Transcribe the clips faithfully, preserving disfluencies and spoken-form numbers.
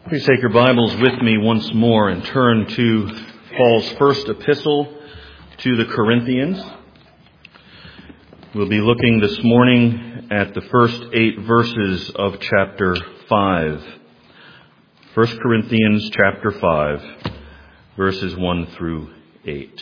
Please take your Bibles with me once more and turn to Paul's first epistle to the Corinthians. We'll be looking this morning at the first eight verses of chapter five. First Corinthians chapter five, verses one through eight.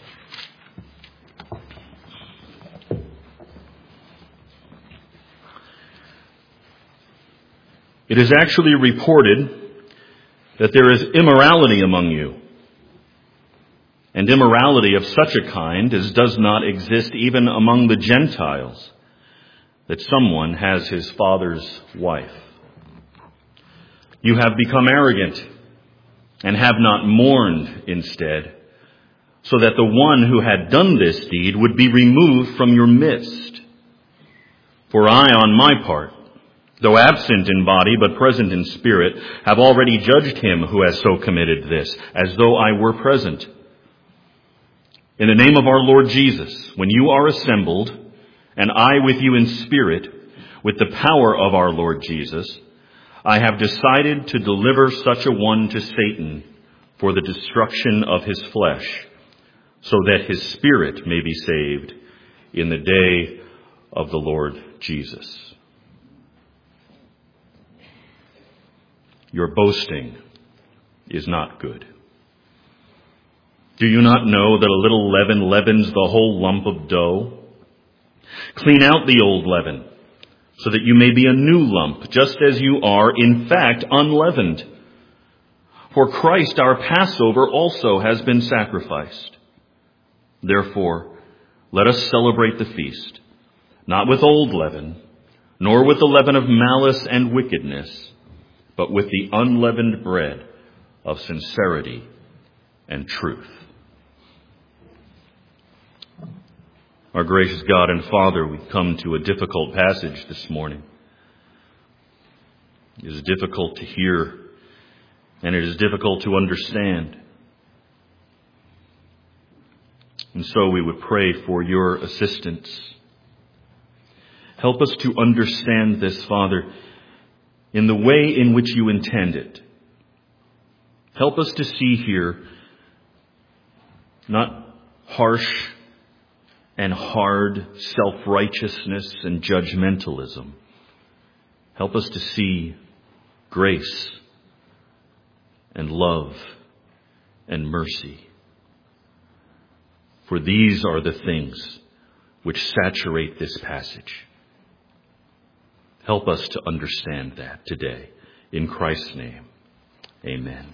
It is actually reported that there is immorality among you, and immorality of such a kind as does not exist even among the Gentiles, that someone has his father's wife. You have become arrogant and have not mourned instead, so that the one who had done this deed would be removed from your midst. For I, on my part, though absent in body but present in spirit, have already judged him who has so committed this, as though I were present. In the name of our Lord Jesus, when you are assembled, and I with you in spirit, with the power of our Lord Jesus, I have decided to deliver such a one to Satan for the destruction of his flesh, so that his spirit may be saved in the day of the Lord Jesus. Your boasting is not good. Do you not know that a little leaven leavens the whole lump of dough? Clean out the old leaven, so that you may be a new lump, just as you are, in fact, unleavened. For Christ, our Passover, also has been sacrificed. Therefore, let us celebrate the feast, not with old leaven, nor with the leaven of malice and wickedness, but with the unleavened bread of sincerity and truth. Our gracious God and Father, we come to a difficult passage this morning. It is difficult to hear, and it is difficult to understand. And so we would pray for your assistance. Help us to understand this, Father, in the way in which you intend it. Help us to see here not harsh and hard self-righteousness and judgmentalism. Help us to see grace and love and mercy. For these are the things which saturate this passage. Help us to understand that today. In Christ's name, amen.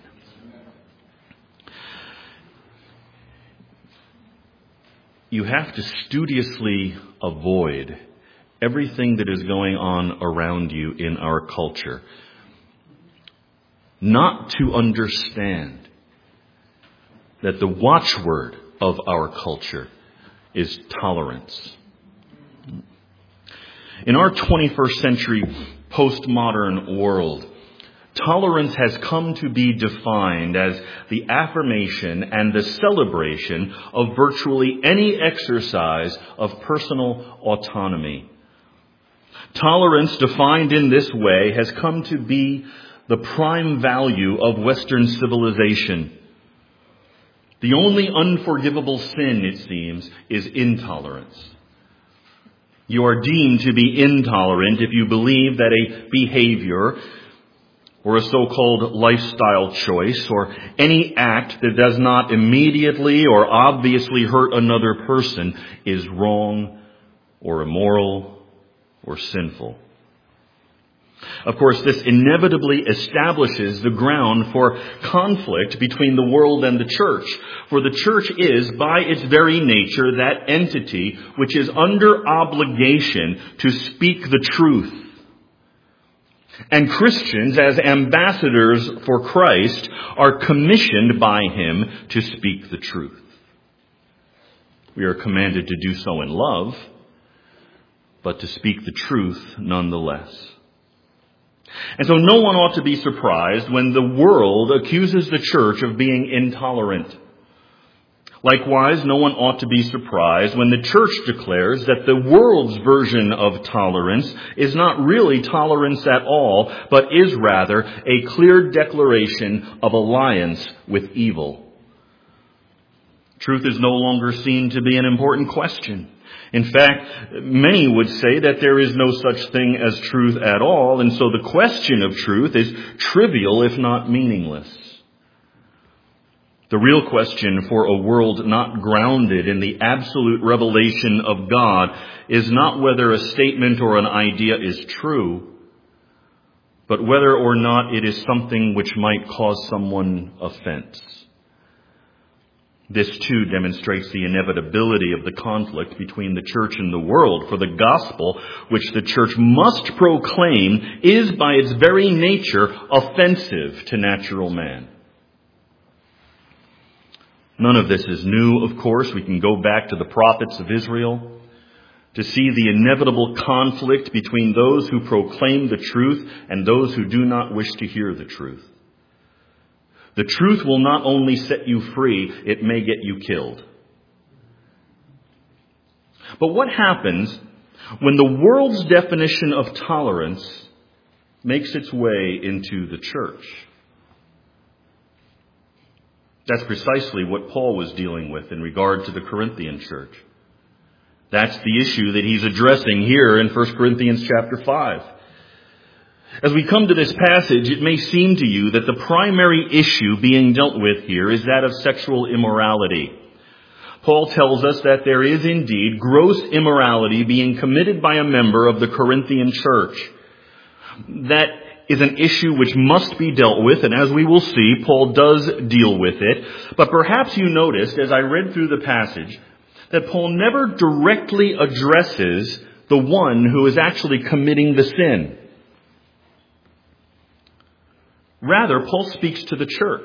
You have to studiously avoid everything that is going on around you in our culture, not to understand that the watchword of our culture is tolerance. In our twenty-first century postmodern world, tolerance has come to be defined as the affirmation and the celebration of virtually any exercise of personal autonomy. Tolerance, defined in this way, has come to be the prime value of Western civilization. The only unforgivable sin, it seems, is intolerance. You are deemed to be intolerant if you believe that a behavior or a so-called lifestyle choice or any act that does not immediately or obviously hurt another person is wrong or immoral or sinful. Of course, this inevitably establishes the ground for conflict between the world and the church. For the church is, by its very nature, that entity which is under obligation to speak the truth. And Christians, as ambassadors for Christ, are commissioned by Him to speak the truth. We are commanded to do so in love, but to speak the truth nonetheless. And so no one ought to be surprised when the world accuses the church of being intolerant. Likewise, no one ought to be surprised when the church declares that the world's version of tolerance is not really tolerance at all, but is rather a clear declaration of alliance with evil. Truth is no longer seen to be an important question. In fact, many would say that there is no such thing as truth at all, and so the question of truth is trivial, if not meaningless. The real question for a world not grounded in the absolute revelation of God is not whether a statement or an idea is true, but whether or not it is something which might cause someone offense. This, too, demonstrates the inevitability of the conflict between the church and the world, for the gospel, which the church must proclaim, is by its very nature offensive to natural man. None of this is new, of course. We can go back to the prophets of Israel to see the inevitable conflict between those who proclaim the truth and those who do not wish to hear the truth. The truth will not only set you free, it may get you killed. But what happens when the world's definition of tolerance makes its way into the church? That's precisely what Paul was dealing with in regard to the Corinthian church. That's the issue that he's addressing here in First Corinthians chapter five. As we come to this passage, it may seem to you that the primary issue being dealt with here is that of sexual immorality. Paul tells us that there is indeed gross immorality being committed by a member of the Corinthian church. That is an issue which must be dealt with, and as we will see, Paul does deal with it. But perhaps you noticed, as I read through the passage, that Paul never directly addresses the one who is actually committing the sin. Rather, Paul speaks to the church.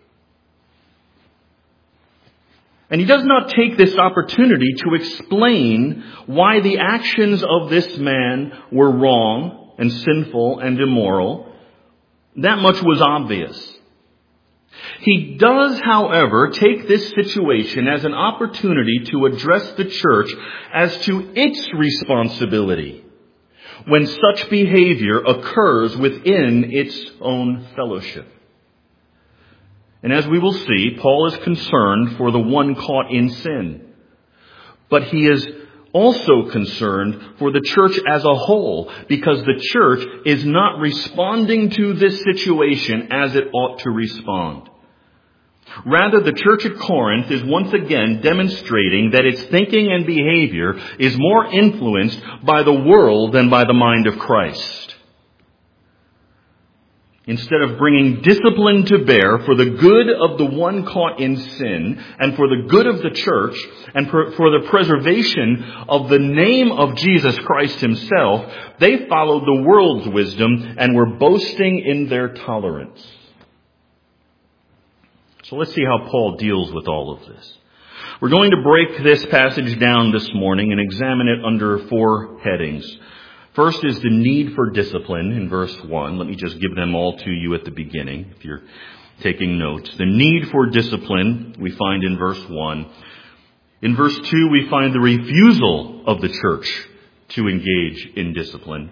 And he does not take this opportunity to explain why the actions of this man were wrong and sinful and immoral. That much was obvious. He does, however, take this situation as an opportunity to address the church as to its responsibility when such behavior occurs within its own fellowship. And as we will see, Paul is concerned for the one caught in sin. But he is also concerned for the church as a whole, because the church is not responding to this situation as it ought to respond. Rather, the church at Corinth is once again demonstrating that its thinking and behavior is more influenced by the world than by the mind of Christ. Instead of bringing discipline to bear for the good of the one caught in sin and for the good of the church and for the preservation of the name of Jesus Christ himself, they followed the world's wisdom and were boasting in their tolerance. So let's see how Paul deals with all of this. We're going to break this passage down this morning and examine it under four headings. First is the need for discipline in verse one. Let me just give them all to you at the beginning if you're taking notes. The need for discipline we find in verse one. In verse two we find the refusal of the church to engage in discipline.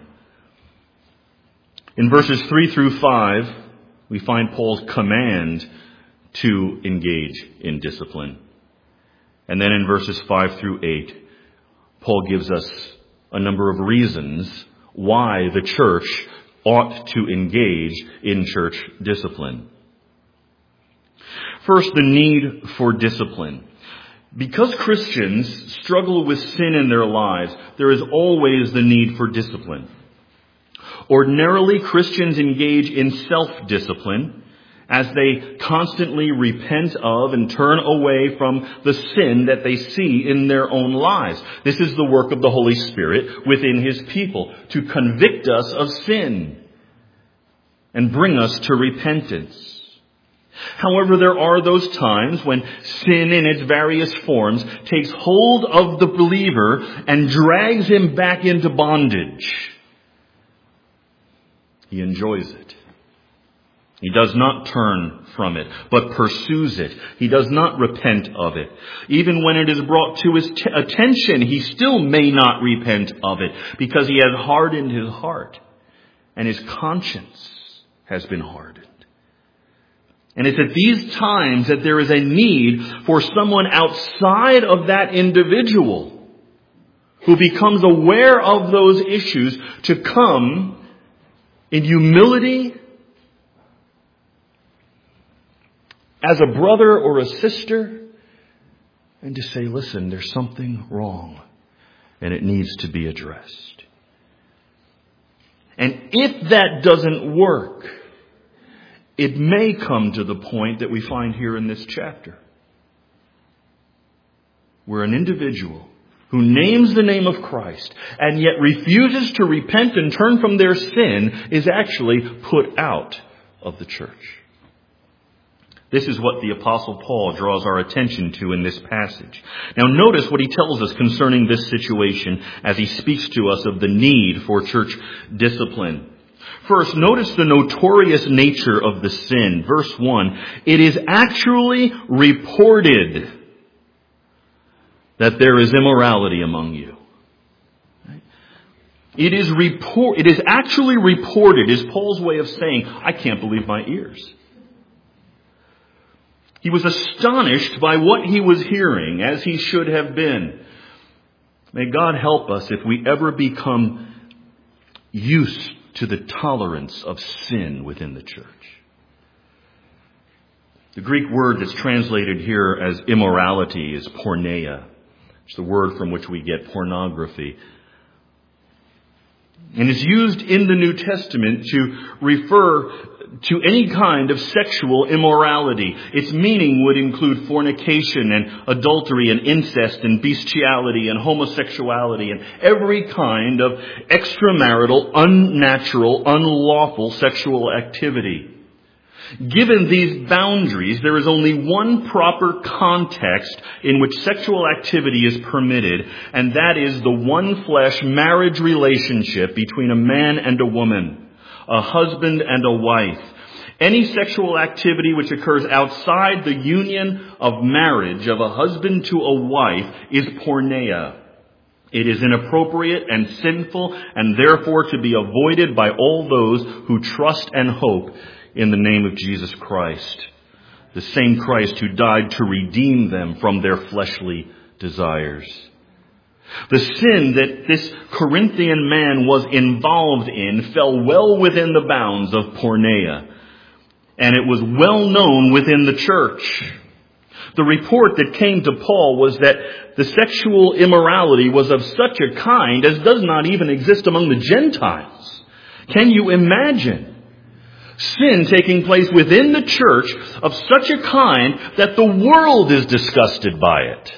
In verses three through five we find Paul's command to engage in discipline. And then in verses five through eight, Paul gives us a number of reasons why the church ought to engage in church discipline. First, the need for discipline. Because Christians struggle with sin in their lives, there is always the need for discipline. Ordinarily, Christians engage in self-discipline as they constantly repent of and turn away from the sin that they see in their own lives. This is the work of the Holy Spirit within his people to convict us of sin and bring us to repentance. However, there are those times when sin in its various forms takes hold of the believer and drags him back into bondage. He enjoys it. He does not turn from it, but pursues it. He does not repent of it. Even when it is brought to his t- attention, he still may not repent of it because he has hardened his heart and his conscience has been hardened. And it's at these times that there is a need for someone outside of that individual who becomes aware of those issues to come in humility as a brother or a sister, and to say, listen, there's something wrong, and it needs to be addressed. And if that doesn't work, it may come to the point that we find here in this chapter, where an individual who names the name of Christ and yet refuses to repent and turn from their sin is actually put out of the church. This is what the Apostle Paul draws our attention to in this passage. Now notice what he tells us concerning this situation as he speaks to us of the need for church discipline. First, notice the notorious nature of the sin. Verse one, it is actually reported that there is immorality among you. It is report, it is actually reported, is Paul's way of saying, I can't believe my ears. He was astonished by what he was hearing, as he should have been. May God help us if we ever become used to the tolerance of sin within the church. The Greek word that's translated here as immorality is porneia. It's the word from which we get pornography. And is used in the New Testament to refer to any kind of sexual immorality. Its meaning would include fornication and adultery and incest and bestiality and homosexuality and every kind of extramarital, unnatural, unlawful sexual activity. Given these boundaries, there is only one proper context in which sexual activity is permitted, and that is the one-flesh marriage relationship between a man and a woman, a husband and a wife. Any sexual activity which occurs outside the union of marriage of a husband to a wife is porneia. It is inappropriate and sinful and therefore to be avoided by all those who trust and hope in the name of Jesus Christ, the same Christ who died to redeem them from their fleshly desires. The sin that this Corinthian man was involved in fell well within the bounds of porneia, and it was well known within the church. The report that came to Paul was that the sexual immorality was of such a kind as does not even exist among the Gentiles. Can you imagine sin taking place within the church of such a kind that the world is disgusted by it?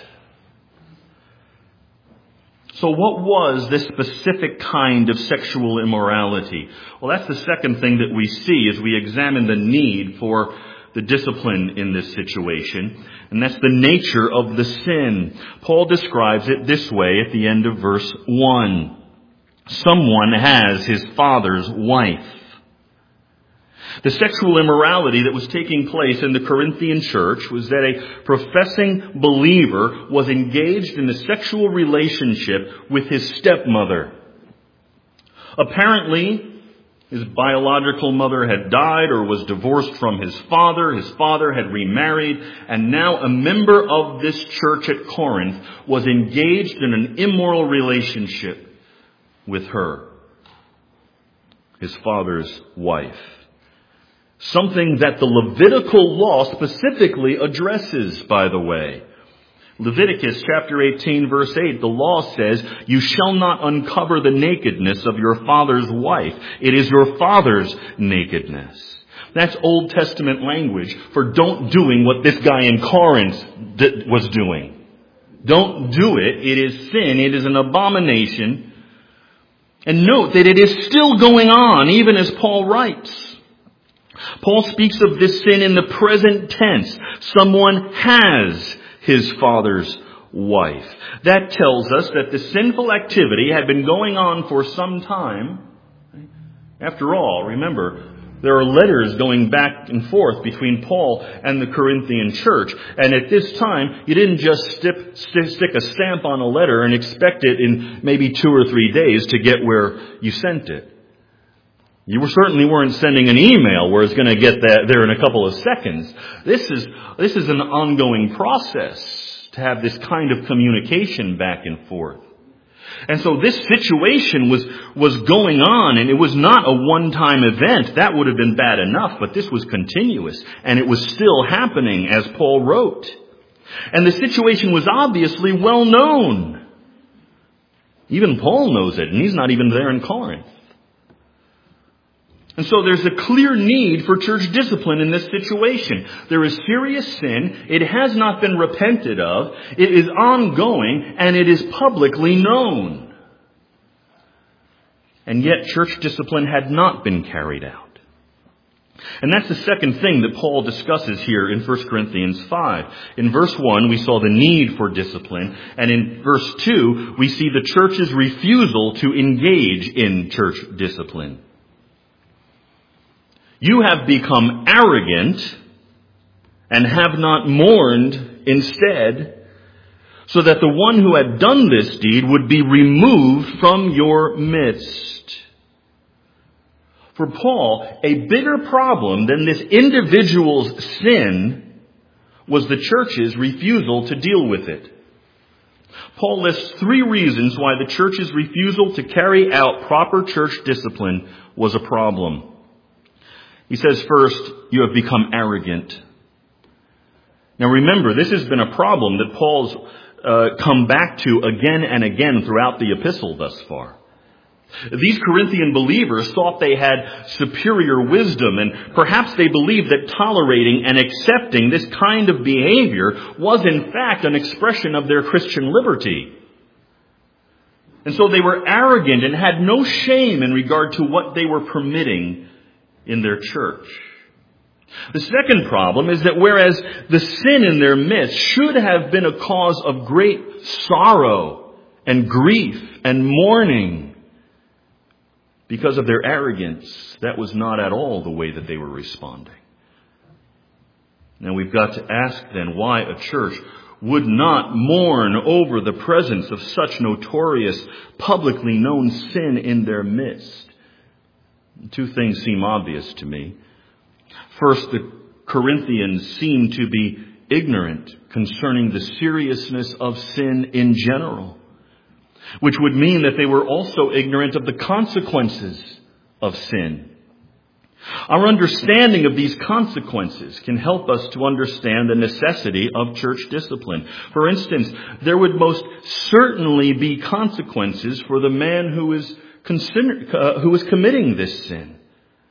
So what was this specific kind of sexual immorality? Well, that's the second thing that we see as we examine the need for the discipline in this situation. And that's the nature of the sin. Paul describes it this way at the end of verse one. Someone has his father's wife. The sexual immorality that was taking place in the Corinthian church was that a professing believer was engaged in a sexual relationship with his stepmother. Apparently, his biological mother had died or was divorced from his father. His father had remarried, and now a member of this church at Corinth was engaged in an immoral relationship with her, his father's wife. Something that the Levitical law specifically addresses, by the way. Leviticus chapter eighteen verse eight, the law says, you shall not uncover the nakedness of your father's wife. It is your father's nakedness. That's Old Testament language for don't doing what this guy in Corinth was doing. Don't do it. It is sin. It is an abomination. And note that it is still going on, even as Paul writes. Paul speaks of this sin in the present tense. Someone has his father's wife. That tells us that the sinful activity had been going on for some time. After all, remember, There are letters going back and forth between Paul and the Corinthian church. And at this time, you didn't just stick, stick a stamp on a letter and expect it in maybe two or three days to get where you sent it. You certainly weren't sending an email where it's going to get that there in a couple of seconds. This is, this is an ongoing process to have this kind of communication back and forth. And so this situation was, was going on, and it was not a one-time event. That would have been bad enough, but this was continuous, and it was still happening as Paul wrote. And the situation was obviously well known. Even Paul knows it, and he's not even there in Corinth. And so there's a clear need for church discipline in this situation. There is serious sin. It has not been repented of. It is ongoing, and it is publicly known. And yet church discipline had not been carried out. And that's the second thing that Paul discusses here in First Corinthians five. In verse one, we saw the need for discipline. And in verse two, we see the church's refusal to engage in church discipline. You have become arrogant and have not mourned instead, so that the one who had done this deed would be removed from your midst. For Paul, a bigger problem than this individual's sin was the church's refusal to deal with it. Paul lists three reasons why the church's refusal to carry out proper church discipline was a problem. He says, first, you have become arrogant. Now remember, this has been a problem that Paul's uh, come back to again and again throughout the epistle thus far. These Corinthian believers thought they had superior wisdom, and perhaps they believed that tolerating and accepting this kind of behavior was in fact an expression of their Christian liberty. And so they were arrogant and had no shame in regard to what they were permitting in their church. The second problem is that whereas the sin in their midst should have been a cause of great sorrow and grief and mourning, because of their arrogance, that was not at all the way that they were responding. Now we've got to ask then why a church would not mourn over the presence of such notorious, publicly known sin in their midst. Two things seem obvious to me. First, the Corinthians seem to be ignorant concerning the seriousness of sin in general, which would mean that they were also ignorant of the consequences of sin. Our understanding of these consequences can help us to understand the necessity of church discipline. For instance, there would most certainly be consequences for the man who is Consider, uh, who is committing this sin.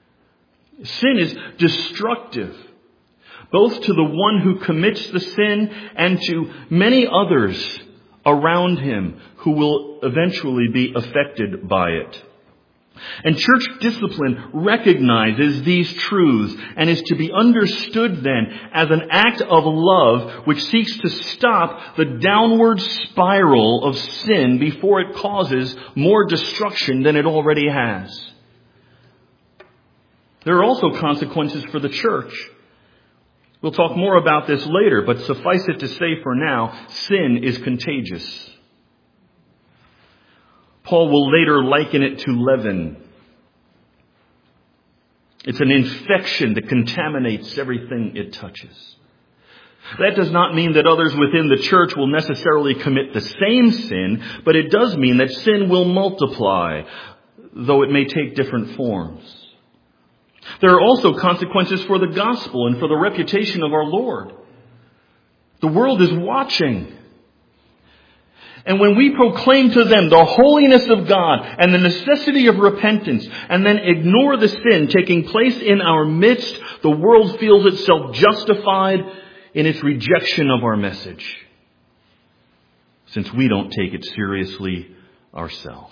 Sin is destructive, both to the one who commits the sin and to many others around him who will eventually be affected by it. And church discipline recognizes these truths and is to be understood then as an act of love which seeks to stop the downward spiral of sin before it causes more destruction than it already has. There are also consequences for the church. We'll talk more about this later, but suffice it to say for now, sin is contagious. Paul will later liken it to leaven. It's an infection that contaminates everything it touches. That does not mean that others within the church will necessarily commit the same sin, but it does mean that sin will multiply, though it may take different forms. There are also consequences for the gospel and for the reputation of our Lord. The world is watching. And when we proclaim to them the holiness of God and the necessity of repentance, and then ignore the sin taking place in our midst, the world feels itself justified in its rejection of our message, since we don't take it seriously ourselves.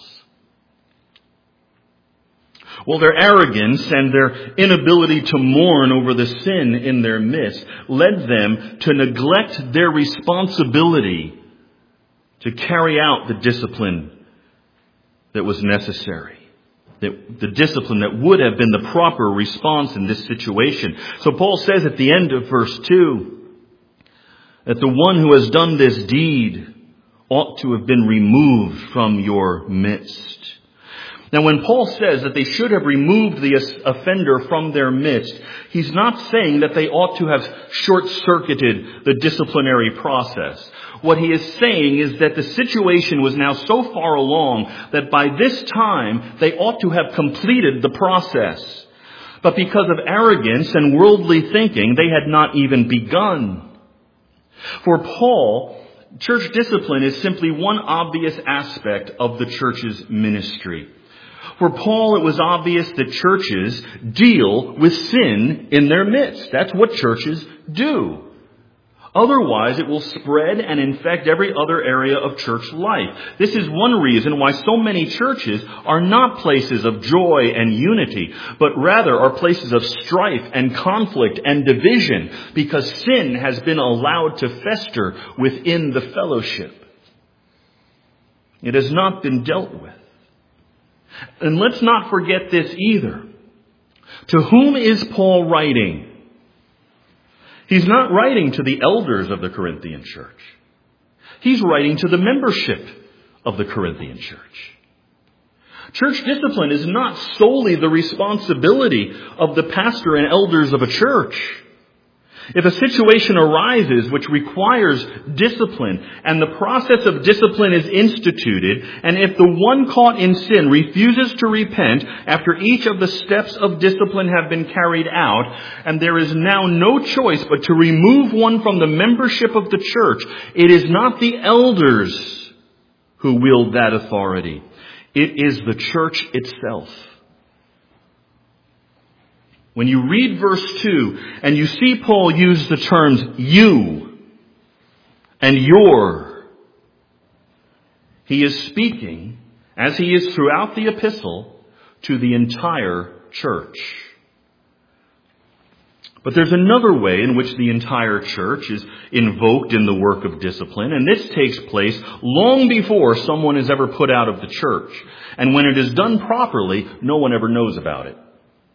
Well, their arrogance and their inability to mourn over the sin in their midst led them to neglect their responsibility to carry out the discipline that was necessary. that the discipline that would have been the proper response in this situation. So Paul says at the end of verse two that the one who has done this deed ought to have been removed from your midst. Now, when Paul says that they should have removed the offender from their midst, he's not saying that they ought to have short-circuited the disciplinary process. What he is saying is that the situation was now so far along that by this time they ought to have completed the process. But because of arrogance and worldly thinking, they had not even begun. For Paul, church discipline is simply one obvious aspect of the church's ministry. For Paul, it was obvious that churches deal with sin in their midst. That's what churches do. Otherwise, it will spread and infect every other area of church life. This is one reason why so many churches are not places of joy and unity, but rather are places of strife and conflict and division, because sin has been allowed to fester within the fellowship. It has not been dealt with. And let's not forget this either. To whom is Paul writing? He's not writing to the elders of the Corinthian church. He's writing to the membership of the Corinthian church. Church discipline is not solely the responsibility of the pastor and elders of a church. If a situation arises which requires discipline, and the process of discipline is instituted, and if the one caught in sin refuses to repent after each of the steps of discipline have been carried out, and there is now no choice but to remove one from the membership of the church, it is not the elders who wield that authority. It is the church itself. When you read verse two and you see Paul use the terms you and your, he is speaking, as he is throughout the epistle, to the entire church. But there's another way in which the entire church is invoked in the work of discipline, and this takes place long before someone is ever put out of the church. And when it is done properly, no one ever knows about it.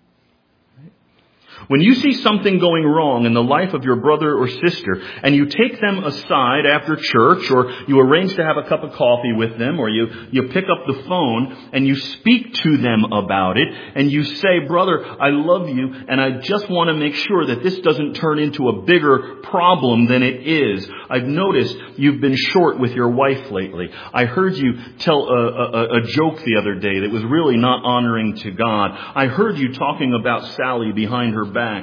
When you see something going wrong in the life of your brother or sister, and you take them aside after church, or you arrange to have a cup of coffee with them, or you, you pick up the phone and you speak to them about it, and you say, brother, I love you, and I just want to make sure that this doesn't turn into a bigger problem than it is. I've noticed you've been short with your wife lately. I heard you tell a, a, a joke the other day that was really not honoring to God. I heard you talking about Sally behind her back.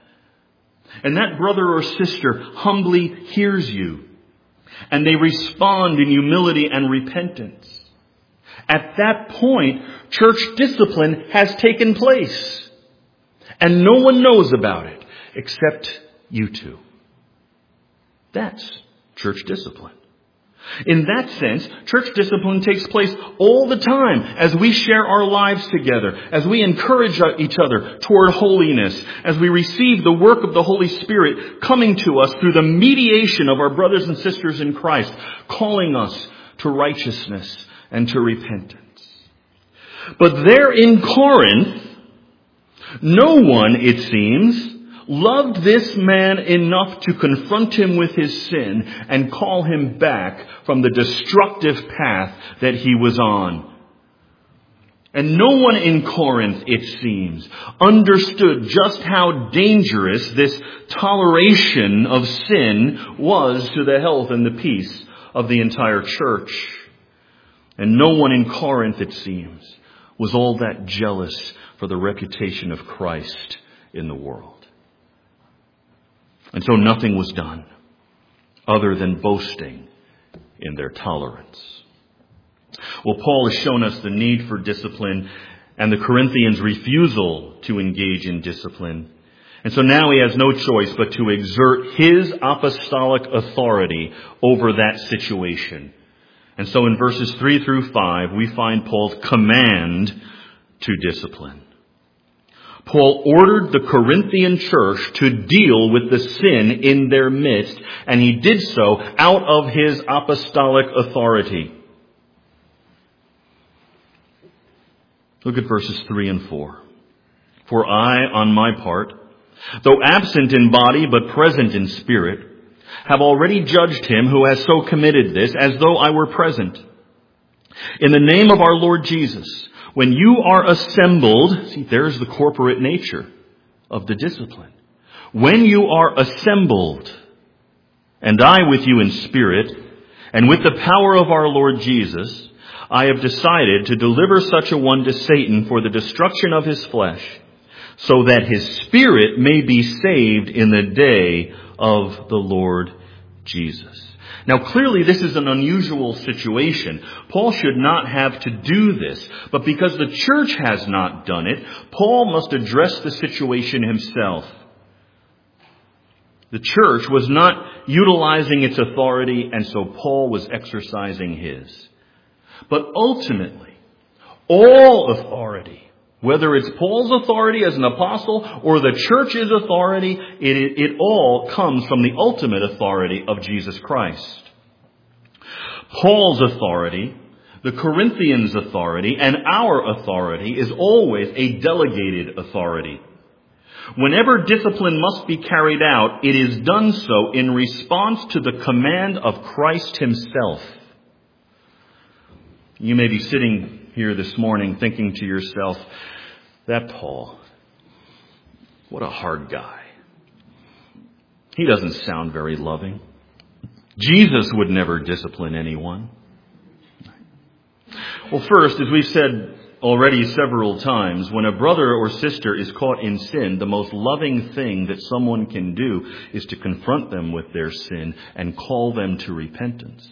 And that brother or sister humbly hears you, and they respond in humility and repentance. At that point, church discipline has taken place, and no one knows about it except you two. That's church discipline. In that sense, church discipline takes place all the time as we share our lives together, as we encourage each other toward holiness, as we receive the work of the Holy Spirit coming to us through the mediation of our brothers and sisters in Christ, calling us to righteousness and to repentance. But there in Corinth, no one, it seems, loved this man enough to confront him with his sin and call him back from the destructive path that he was on. And no one in Corinth, it seems, understood just how dangerous this toleration of sin was to the health and the peace of the entire church. And no one in Corinth, it seems, was all that jealous for the reputation of Christ in the world. And so nothing was done other than boasting in their tolerance. Well, Paul has shown us the need for discipline and the Corinthians' refusal to engage in discipline. And so now he has no choice but to exert his apostolic authority over that situation. And so in verses three through five, we find Paul's command to discipline. Paul ordered the Corinthian church to deal with the sin in their midst, and he did so out of his apostolic authority. Look at verses three and four. For I, on my part, though absent in body but present in spirit, have already judged him who has so committed this, as though I were present. In the name of our Lord Jesus, when you are assembled, see, there's the corporate nature of the discipline. When you are assembled, and I with you in spirit, and with the power of our Lord Jesus, I have decided to deliver such a one to Satan for the destruction of his flesh, so that his spirit may be saved in the day of the Lord Jesus. Now clearly this is an unusual situation. Paul should not have to do this, but because the church has not done it, Paul must address the situation himself. The church was not utilizing its authority, and so Paul was exercising his. But ultimately, all authority, whether it's Paul's authority as an apostle or the church's authority, it, it, it all comes from the ultimate authority of Jesus Christ. Paul's authority, the Corinthians' authority, and our authority is always a delegated authority. Whenever discipline must be carried out, it is done so in response to the command of Christ himself. You may be sitting here this morning thinking to yourself, that Paul, what a hard guy. He doesn't sound very loving. Jesus would never discipline anyone. Well, first, as we've said already several times, when a brother or sister is caught in sin, the most loving thing that someone can do is to confront them with their sin and call them to repentance.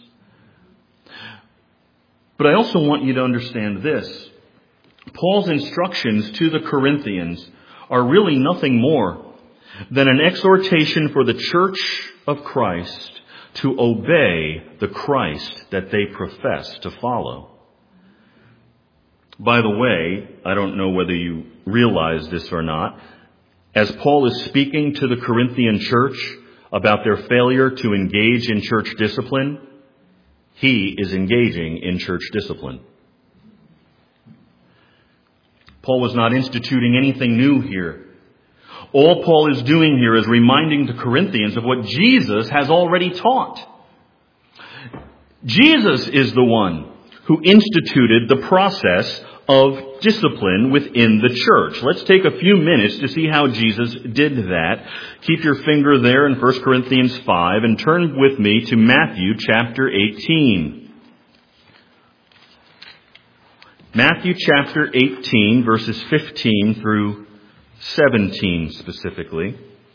But I also want you to understand this. Paul's instructions to the Corinthians are really nothing more than an exhortation for the church of Christ to obey the Christ that they profess to follow. By the way, I don't know whether you realize this or not, as Paul is speaking to the Corinthian church about their failure to engage in church discipline, he is engaging in church discipline. Paul was not instituting anything new here. All Paul is doing here is reminding the Corinthians of what Jesus has already taught. Jesus is the one who instituted the process of discipline within the church. Let's take a few minutes to see how Jesus did that. Keep your finger there in First Corinthians five and turn with me to Matthew chapter eighteen. Matthew chapter eighteen, verses fifteen through seventeen specifically.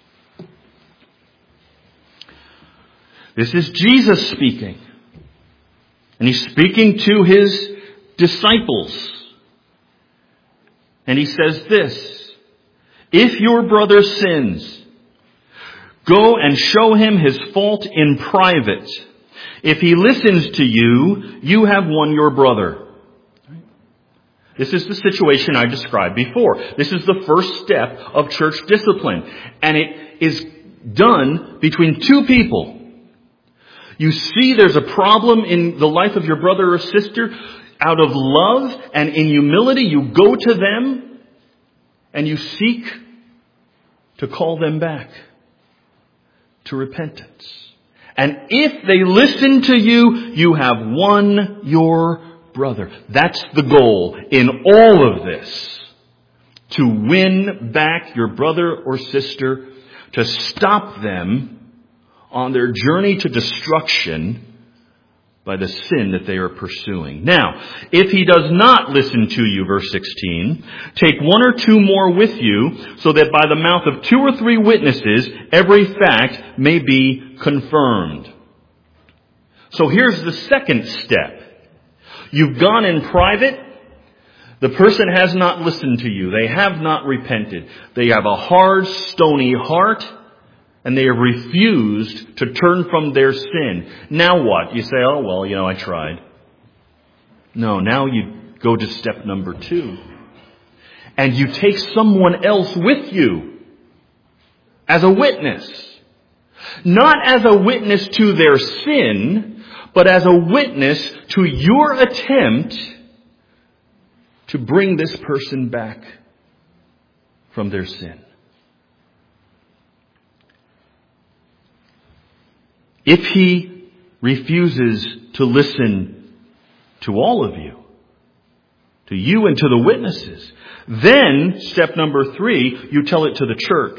This is Jesus speaking. And he's speaking to his disciples. And he says this, if your brother sins, go and show him his fault in private. If he listens to you, you have won your brother. This is the situation I described before. This is the first step of church discipline. And it is done between two people. You see there's a problem in the life of your brother or sister. Out of love and in humility, you go to them and you seek to call them back to repentance. And if they listen to you, you have won your brother. That's the goal in all of this. To win back your brother or sister, to stop them on their journey to destruction by the sin that they are pursuing. Now, if he does not listen to you, verse sixteen, take one or two more with you, so that by the mouth of two or three witnesses, every fact may be confirmed. So here's the second step. You've gone in private. The person has not listened to you. They have not repented. They have a hard, stony heart. And they have refused to turn from their sin. Now what? You say, oh, well, you know, I tried. No, now you go to step number two. And you take someone else with you as a witness. Not as a witness to their sin, but as a witness to your attempt to bring this person back from their sin. If he refuses to listen to all of you, to you and to the witnesses, then, step number three, you tell it to the church.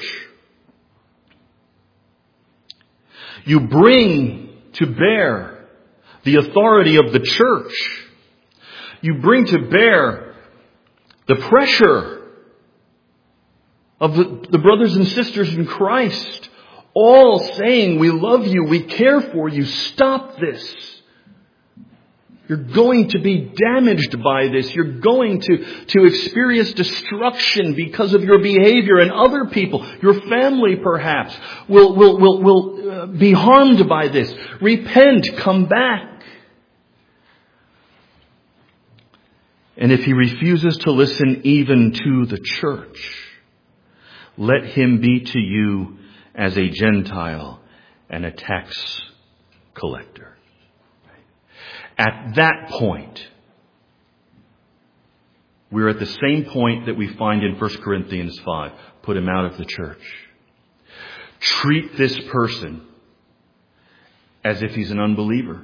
You bring to bear the authority of the church. You bring to bear the pressure of the, the brothers and sisters in Christ, all saying, we love you, we care for you, stop this. You're going to be damaged by this. You're going to, to experience destruction because of your behavior, and other people, your family perhaps, will, will, will, will uh, be harmed by this. Repent, come back. And if he refuses to listen even to the church, let him be to you as a Gentile and a tax collector. At that point, we're at the same point that we find in First Corinthians five. Put him out of the church. Treat this person as if he's an unbeliever.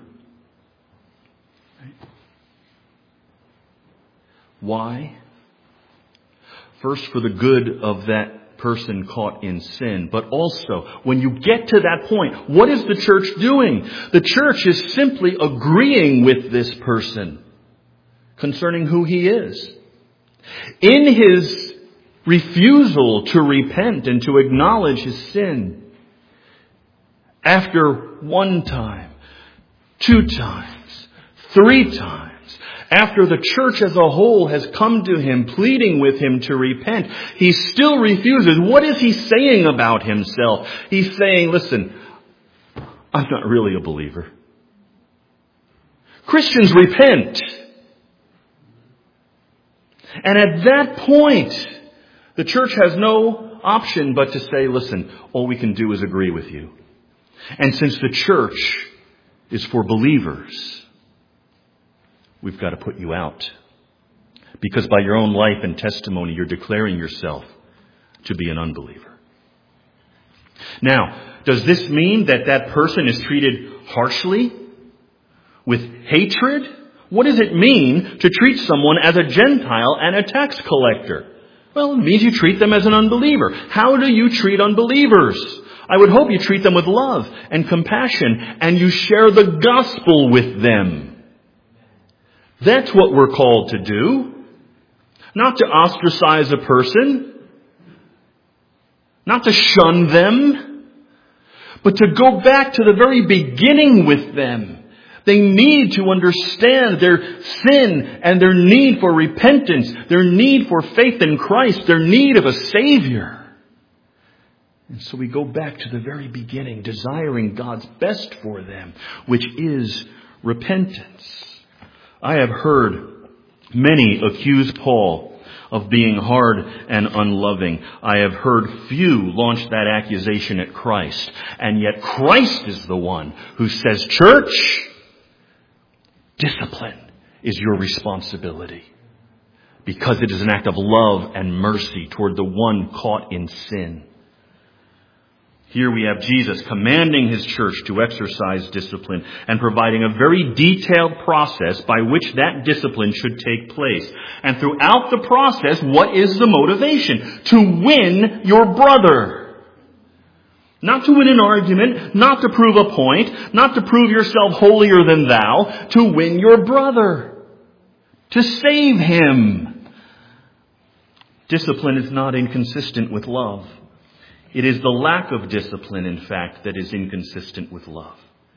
Why? First, for the good of that person caught in sin. But also, when you get to that point, what is the church doing? The church is simply agreeing with this person concerning who he is. In his refusal to repent and to acknowledge his sin, after one time, two times, three times, after the church as a whole has come to him, pleading with him to repent, he still refuses. What is he saying about himself? He's saying, listen, I'm not really a believer. Christians, repent. And at that point, the church has no option but to say, listen, all we can do is agree with you. And since the church is for believers, we've got to put you out. Because by your own life and testimony, you're declaring yourself to be an unbeliever. Now, does this mean that that person is treated harshly? With hatred? What does it mean to treat someone as a Gentile and a tax collector? Well, it means you treat them as an unbeliever. How do you treat unbelievers? I would hope you treat them with love and compassion, and you share the gospel with them. That's what we're called to do. Not to ostracize a person. Not to shun them. But to go back to the very beginning with them. They need to understand their sin and their need for repentance. Their need for faith in Christ. Their need of a Savior. And so we go back to the very beginning, desiring God's best for them, which is repentance. I have heard many accuse Paul of being hard and unloving. I have heard few launch that accusation at Christ. And yet Christ is the one who says, church, discipline is your responsibility. Because it is an act of love and mercy toward the one caught in sin. Here we have Jesus commanding his church to exercise discipline and providing a very detailed process by which that discipline should take place. And throughout the process, what is the motivation? To win your brother. Not to win an argument, not to prove a point, not to prove yourself holier than thou, to win your brother. To save him. Discipline is not inconsistent with love. It is the lack of discipline, in fact, that is inconsistent with love.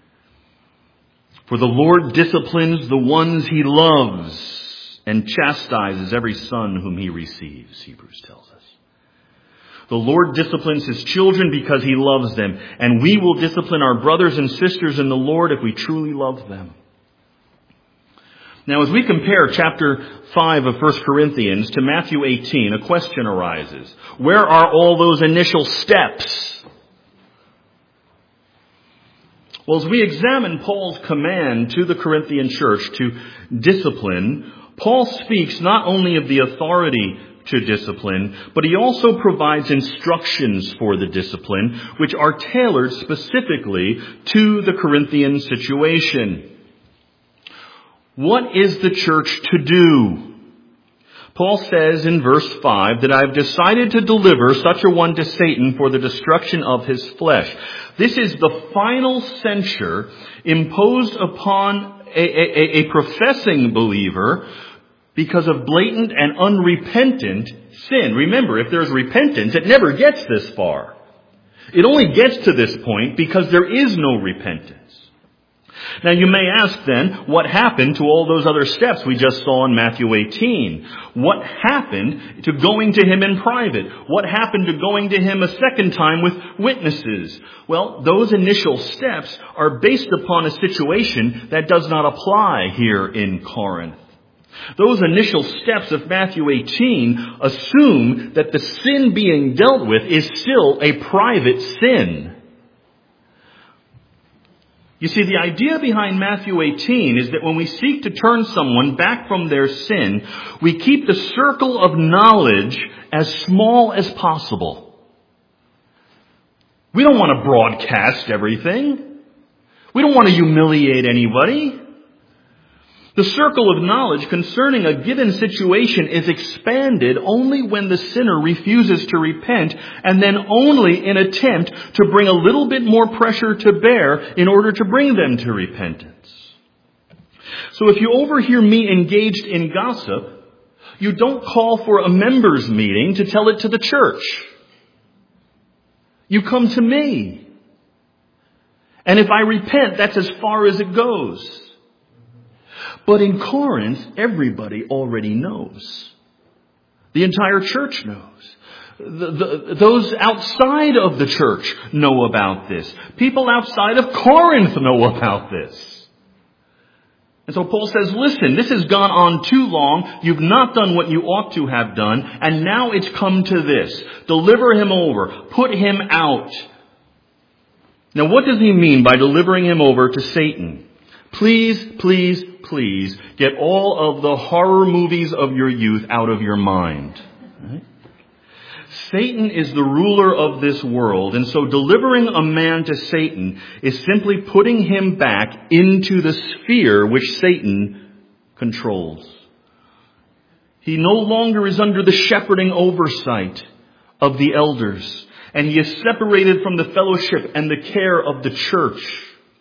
For the Lord disciplines the ones he loves and chastises every son whom he receives, Hebrews tells us. The Lord disciplines his children because he loves them, and we will discipline our brothers and sisters in the Lord if we truly love them. Now, as we compare chapter five of First Corinthians to Matthew eighteen, a question arises. Where are all those initial steps? Well, as we examine Paul's command to the Corinthian church to discipline, Paul speaks not only of the authority to discipline, but he also provides instructions for the discipline, which are tailored specifically to the Corinthian situation. What is the church to do? Paul says in verse five that I've decided to deliver such a one to Satan for the destruction of his flesh. This is the final censure imposed upon a, a, a professing believer because of blatant and unrepentant sin. Remember, if there's repentance, it never gets this far. It only gets to this point because there is no repentance. Now you may ask then, what happened to all those other steps we just saw in Matthew eighteen? What happened to going to him in private? What happened to going to him a second time with witnesses? Well, those initial steps are based upon a situation that does not apply here in Corinth. Those initial steps of Matthew eighteen assume that the sin being dealt with is still a private sin. You see, the idea behind Matthew eighteen is that when we seek to turn someone back from their sin, we keep the circle of knowledge as small as possible. We don't want to broadcast everything. We don't want to humiliate anybody. The circle of knowledge concerning a given situation is expanded only when the sinner refuses to repent, and then only in attempt to bring a little bit more pressure to bear in order to bring them to repentance. So if you overhear me engaged in gossip, you don't call for a members' meeting to tell it to the church. You come to me. And if I repent, that's as far as it goes. But in Corinth, everybody already knows. The entire church knows. The, the, those outside of the church know about this. People outside of Corinth know about this. And so Paul says, listen, this has gone on too long. You've not done what you ought to have done. And now it's come to this. Deliver him over. Put him out. Now what does he mean by delivering him over to Satan? Please, please, please get all of the horror movies of your youth out of your mind. Right? Satan is the ruler of this world, and so delivering a man to Satan is simply putting him back into the sphere which Satan controls. He no longer is under the shepherding oversight of the elders, and he is separated from the fellowship and the care of the church.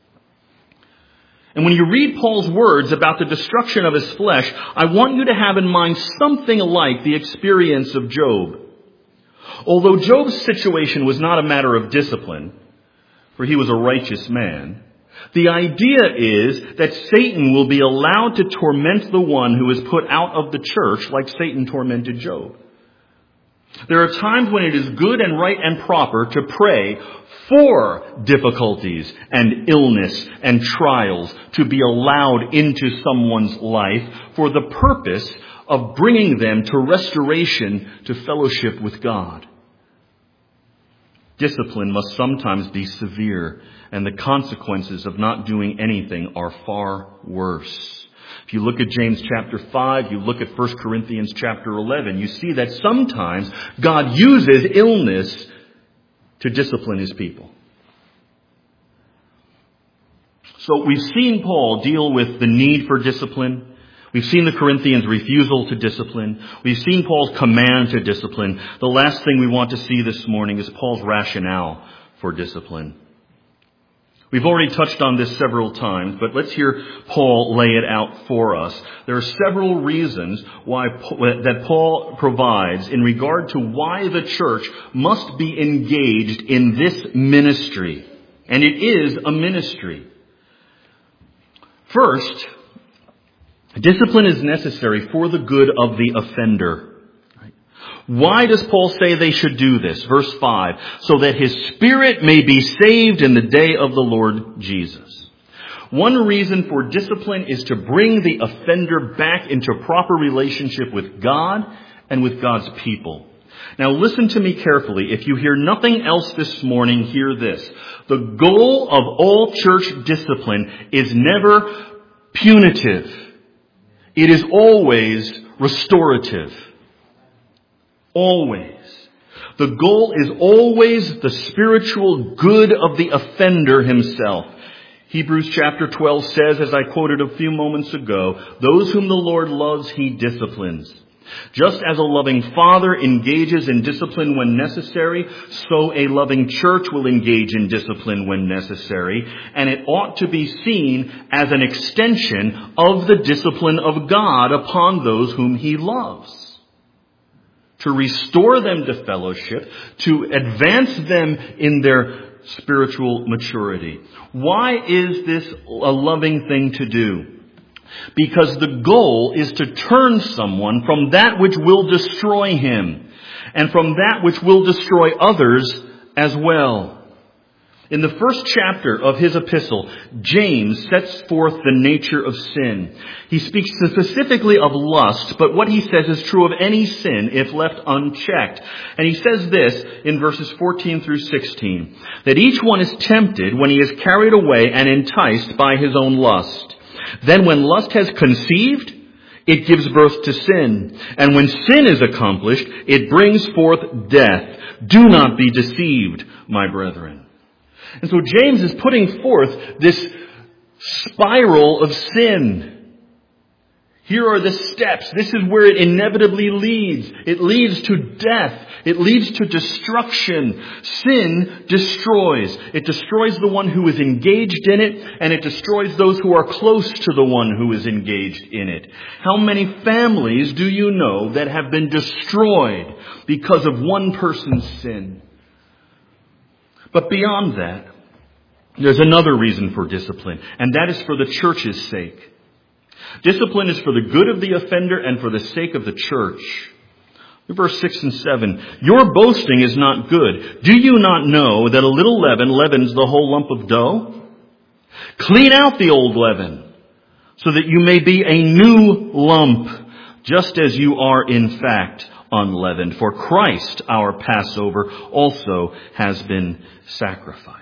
And when you read Paul's words about the destruction of his flesh, I want you to have in mind something like the experience of Job. Although Job's situation was not a matter of discipline, for he was a righteous man, the idea is that Satan will be allowed to torment the one who is put out of the church like Satan tormented Job. There are times when it is good and right and proper to pray for difficulties and illness and trials to be allowed into someone's life for the purpose of bringing them to restoration to fellowship with God. Discipline must sometimes be severe, and the consequences of not doing anything are far worse. If you look at James chapter five, you look at First Corinthians chapter eleven, you see that sometimes God uses illness to discipline his people. So we've seen Paul deal with the need for discipline. We've seen the Corinthians' refusal to discipline. We've seen Paul's command to discipline. The last thing we want to see this morning is Paul's rationale for discipline. We've already touched on this several times, but let's hear Paul lay it out for us. There are several reasons why that Paul provides in regard to why the church must be engaged in this ministry. And it is a ministry. First, discipline is necessary for the good of the offender. Why does Paul say they should do this? Verse five, so that his spirit may be saved in the day of the Lord Jesus. One reason for discipline is to bring the offender back into proper relationship with God and with God's people. Now listen to me carefully. If you hear nothing else this morning, hear this. The goal of all church discipline is never punitive. It is always restorative. Always. The goal is always the spiritual good of the offender himself. Hebrews chapter twelve says, as I quoted a few moments ago, those whom the Lord loves, he disciplines. Just as a loving father engages in discipline when necessary, so a loving church will engage in discipline when necessary, and it ought to be seen as an extension of the discipline of God upon those whom he loves. To restore them to fellowship, to advance them in their spiritual maturity. Why is this a loving thing to do? Because the goal is to turn someone from that which will destroy him, and from that which will destroy others as well. In the first chapter of his epistle, James sets forth the nature of sin. He speaks specifically of lust, but what he says is true of any sin if left unchecked. And he says this in verses fourteen through sixteen, that each one is tempted when he is carried away and enticed by his own lust. Then when lust has conceived, it gives birth to sin. And when sin is accomplished, it brings forth death. Do not be deceived, my brethren. And so James is putting forth this spiral of sin. Here are the steps. This is where it inevitably leads. It leads to death. It leads to destruction. Sin destroys. It destroys the one who is engaged in it, and it destroys those who are close to the one who is engaged in it. How many families do you know that have been destroyed because of one person's sin? But beyond that, there's another reason for discipline, and that is for the church's sake. Discipline is for the good of the offender and for the sake of the church. Verse six and seven, your boasting is not good. Do you not know that a little leaven leavens the whole lump of dough? Clean out the old leaven, so that you may be a new lump, just as you are in fact unleavened. For Christ, our Passover, also has been sacrificed.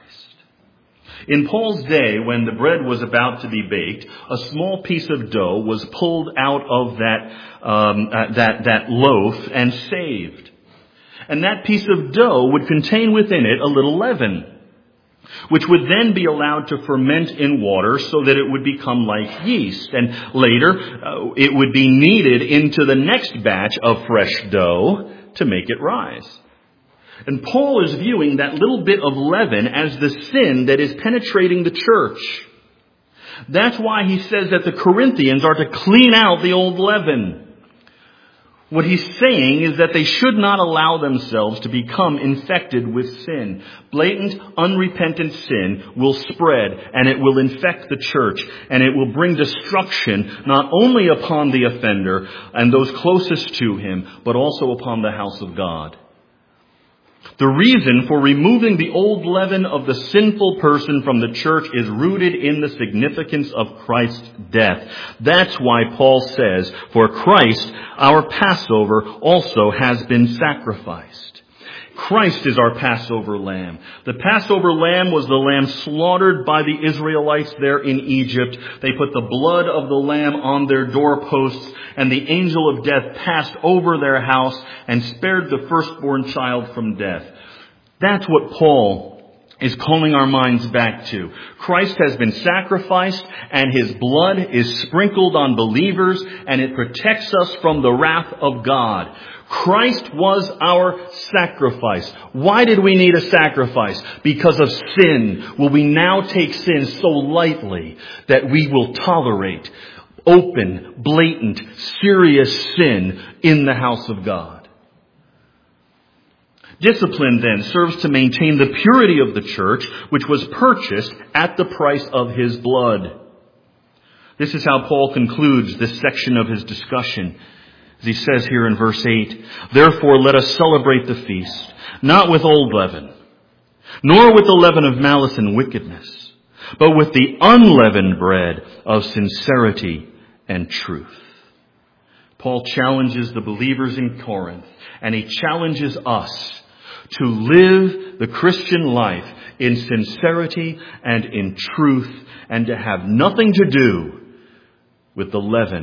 In Paul's day, when the bread was about to be baked, a small piece of dough was pulled out of that um, uh, that that loaf and saved. And that piece of dough would contain within it a little leaven, which would then be allowed to ferment in water so that it would become like yeast. And later, uh, it would be kneaded into the next batch of fresh dough to make it rise. And Paul is viewing that little bit of leaven as the sin that is penetrating the church. That's why he says that the Corinthians are to clean out the old leaven. What he's saying is that they should not allow themselves to become infected with sin. Blatant, unrepentant sin will spread, and it will infect the church, and it will bring destruction not only upon the offender and those closest to him, but also upon the house of God. The reason for removing the old leaven of the sinful person from the church is rooted in the significance of Christ's death. That's why Paul says, for Christ, our Passover, also has been sacrificed. Christ is our Passover lamb. The Passover lamb was the lamb slaughtered by the Israelites there in Egypt. They put the blood of the lamb on their doorposts, and the angel of death passed over their house and spared the firstborn child from death. That's what Paul is calling our minds back to. Christ has been sacrificed, and his blood is sprinkled on believers, and it protects us from the wrath of God. Christ was our sacrifice. Why did we need a sacrifice? Because of sin. Will we now take sin so lightly that we will tolerate open, blatant, serious sin in the house of God? Discipline then serves to maintain the purity of the church, which was purchased at the price of his blood. This is how Paul concludes this section of his discussion. As he says here in verse eight, therefore let us celebrate the feast, not with old leaven, nor with the leaven of malice and wickedness, but with the unleavened bread of sincerity and truth. Paul challenges the believers in Corinth, and he challenges us to live the Christian life in sincerity and in truth, and to have nothing to do with the leaven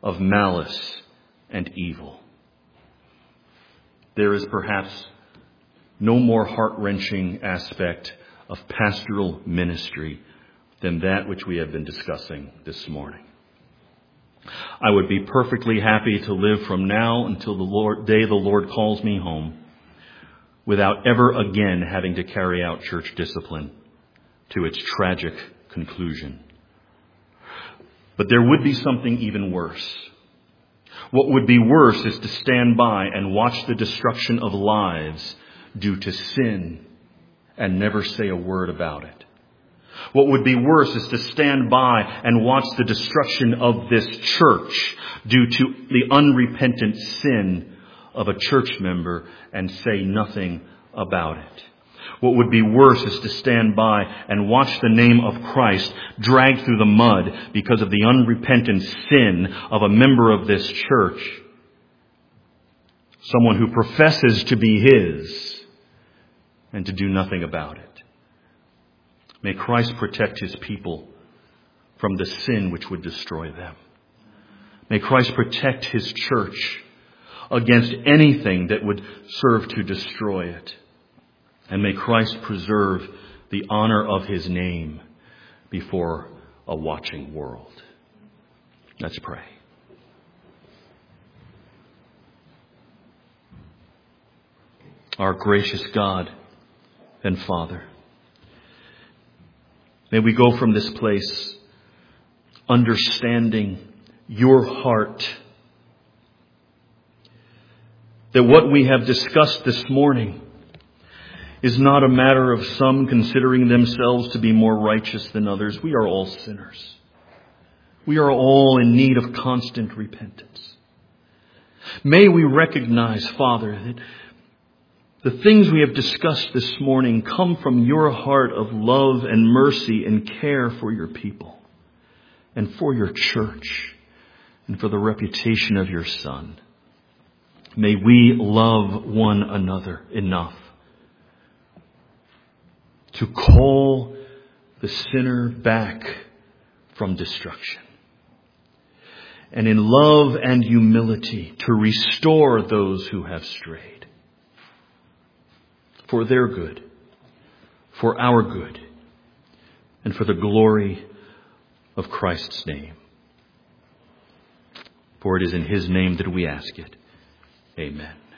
of malice and evil. There is perhaps no more heart-wrenching aspect of pastoral ministry than that which we have been discussing this morning. I would be perfectly happy to live from now until the Lord, day the Lord calls me home without ever again having to carry out church discipline to its tragic conclusion. But there would be something even worse. What would be worse is to stand by and watch the destruction of lives due to sin and never say a word about it. What would be worse is to stand by and watch the destruction of this church due to the unrepentant sin of a church member and say nothing about it. What would be worse is to stand by and watch the name of Christ dragged through the mud because of the unrepentant sin of a member of this church, someone who professes to be His, and to do nothing about it. May Christ protect His people from the sin which would destroy them. May Christ protect His church against anything that would serve to destroy it. And may Christ preserve the honor of His name before a watching world. Let's pray. Our gracious God and Father, may we go from this place understanding your heart, that what we have discussed this morning is not a matter of some considering themselves to be more righteous than others. We are all sinners. We are all in need of constant repentance. May we recognize, Father, that the things we have discussed this morning come from your heart of love and mercy and care for your people and for your church and for the reputation of your Son. May we love one another enough to call the sinner back from destruction, and in love and humility to restore those who have strayed, for their good, for our good, and for the glory of Christ's name. For it is in His name that we ask it. Amen.